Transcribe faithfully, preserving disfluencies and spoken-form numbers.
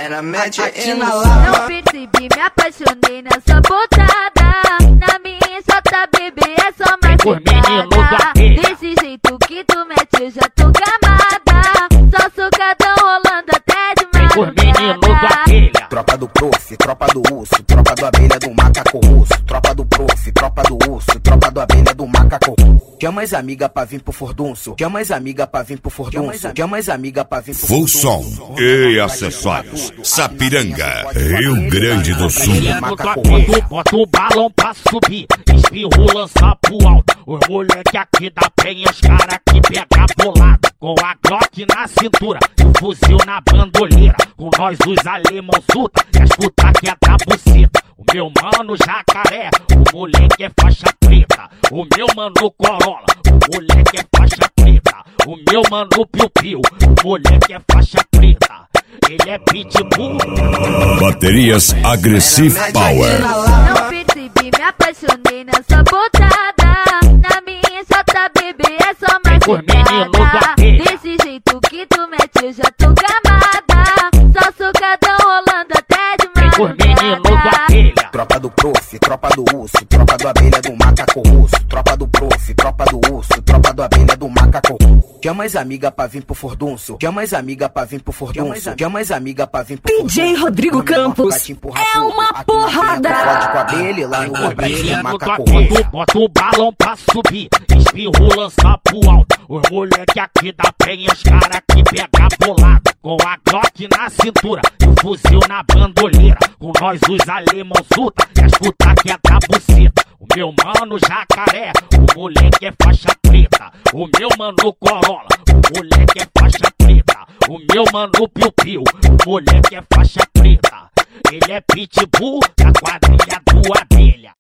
ela mete aqui na lama. Não percebi, me apaixonei nessa botada. Na minha chota, bebê, é só mais pegada. Desse jeito que tu mete, eu já tô gamada. Só sucadão rolando até de madrugada. Tropa do prof, tropa do urso, tropa do abelha do macaco russo. Tropa do prof, tropa do urso, tropa do abelha do macaco russo. Chama as amigas pra vir pro furdunço. Chama as amigas pra vir pro furdunço. Chama as amigas pra vir pro Full som e acessórios. Sapiranga, Rio Grande do Sul. Bota o balão pra subir, espirro lança pro alto. Os moleque aqui da penha, os cara que pega bolado. Com a Glock na cintura e o fuzil na bandoleira. Com nós os alemão surta e as puta que é da buceta. O meu mano jacaré, o moleque é faixa preta. O meu mano Corolla, o moleque é faixa preta. O meu mano Piu-Piu, o moleque é faixa preta. Ele é pitbull. Baterias Aggressive Power. Não percebi, me apaixonei nessa botada. Na minha chota, bebê, é só mais pegada. Desse jeito que tu mete, eu já tô gamada. Só sucadão rolando até de madrugada. Tropa do prof, tropa do urso, tropa do abelha do macaco russo. Tropa do prof, tropa do urso, tropa do abelha do macaco russo. Chama as amigas pra vir pro furdunço. Chama as amigas pra vir pro furdunço. Chama as amigas pra vir pro furdunço. D J Rodrigo Campos é uma porrada. Pode com a abelha lá no abelha do macaco russo. Bota o balão pra subir, espirro lança pro alto. Os moleque aqui da penha, os cara que pega bolado. Com a Glock na cintura e o fuzil na bandoleira. Com nós os alemão surta e as puta que é da buceta. O meu mano jacaré, o moleque é faixa preta. O meu mano Corolla, o moleque é faixa preta. O meu mano Piu-Piu, o moleque é faixa preta. Ele é pitbull.